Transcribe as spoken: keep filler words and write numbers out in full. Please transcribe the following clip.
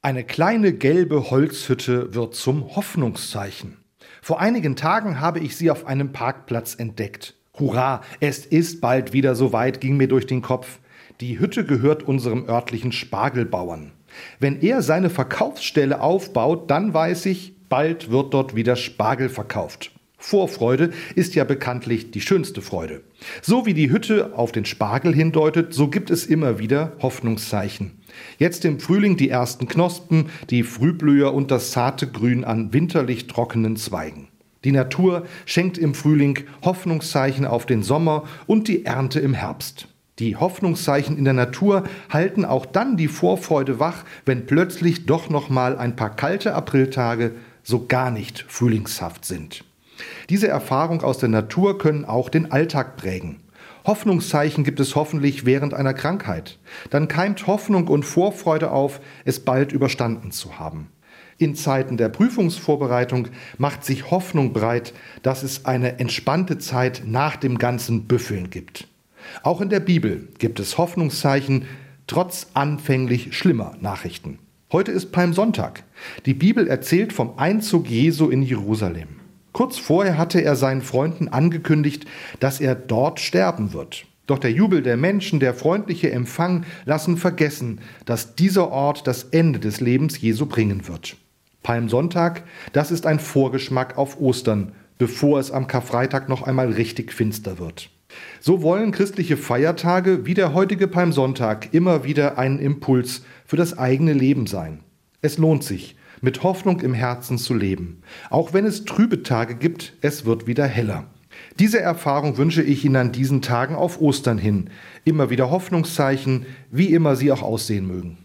Eine kleine gelbe Holzhütte wird zum Hoffnungszeichen. Vor einigen Tagen habe ich sie auf einem Parkplatz entdeckt. Hurra, es ist bald wieder soweit, ging mir durch den Kopf. Die Hütte gehört unserem örtlichen Spargelbauern. Wenn er seine Verkaufsstelle aufbaut, dann weiß ich, bald wird dort wieder Spargel verkauft. Vorfreude ist ja bekanntlich die schönste Freude. So wie die Hütte auf den Spargel hindeutet, so gibt es immer wieder Hoffnungszeichen. Jetzt im Frühling die ersten Knospen, die Frühblüher und das zarte Grün an winterlich trockenen Zweigen. Die Natur schenkt im Frühling Hoffnungszeichen auf den Sommer und die Ernte im Herbst. Die Hoffnungszeichen in der Natur halten auch dann die Vorfreude wach, wenn plötzlich doch noch mal ein paar kalte Apriltage so gar nicht frühlingshaft sind. Diese Erfahrung aus der Natur können auch den Alltag prägen. Hoffnungszeichen gibt es hoffentlich während einer Krankheit. Dann keimt Hoffnung und Vorfreude auf, es bald überstanden zu haben. In Zeiten der Prüfungsvorbereitung macht sich Hoffnung breit, dass es eine entspannte Zeit nach dem ganzen Büffeln gibt. Auch in der Bibel gibt es Hoffnungszeichen, trotz anfänglich schlimmer Nachrichten. Heute ist Palmsonntag. Die Bibel erzählt vom Einzug Jesu in Jerusalem. Kurz vorher hatte er seinen Freunden angekündigt, dass er dort sterben wird. Doch der Jubel der Menschen, der freundliche Empfang lassen vergessen, dass dieser Ort das Ende des Lebens Jesu bringen wird. Palmsonntag, das ist ein Vorgeschmack auf Ostern, bevor es am Karfreitag noch einmal richtig finster wird. So wollen christliche Feiertage wie der heutige Palmsonntag immer wieder ein Impuls für das eigene Leben sein. Es lohnt sich, mit Hoffnung im Herzen zu leben. Auch wenn es trübe Tage gibt, es wird wieder heller. Diese Erfahrung wünsche ich Ihnen an diesen Tagen auf Ostern hin. Immer wieder Hoffnungszeichen, wie immer sie auch aussehen mögen.